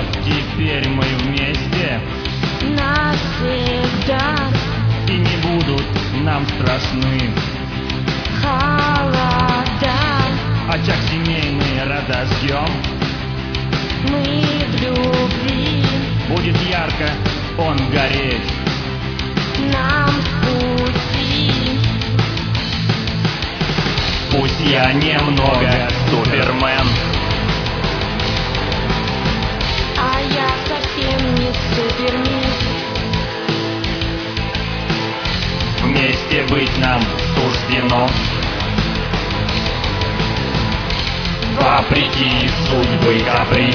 Но теперь мы вместе навсегда, и не будут нам страшны холода. очаг семейный разожжем. Мы в любви Будет ярко он гореть. нам в пути. Пусть я немного Супермен, А я совсем не супермис. вместе быть нам суждено. Вопреки судьбы каприз.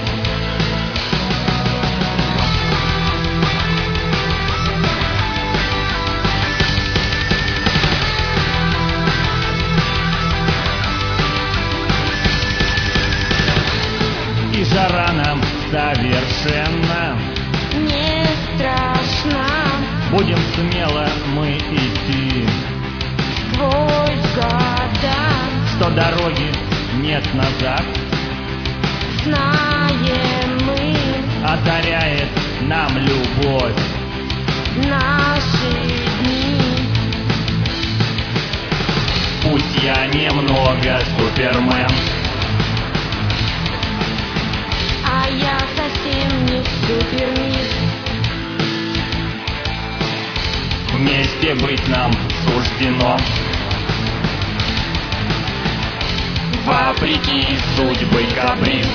И жара нам совершенно Не страшно будем смело мы идти, сквозь года. что дороги нет назад, Знаем мы одаряет нам любовь. наши дни. Пусть я немного Супермен, А я совсем не супермис. вместе быть нам суждено. Вопреки судьбы каприз.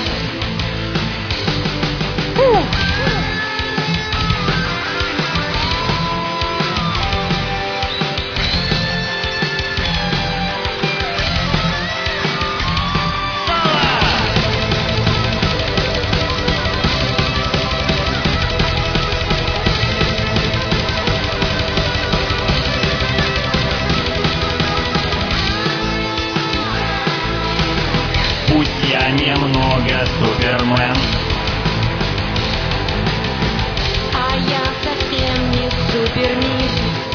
Пусть я немного Супермен, А я совсем не супермис.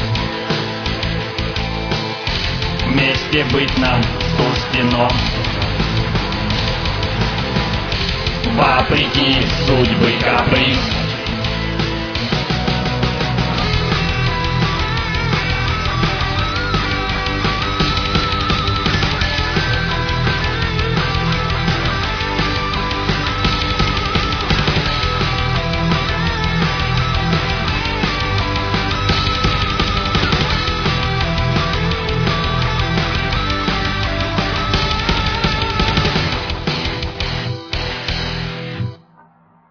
вместе быть нам суждено. Вопреки судьбы каприз.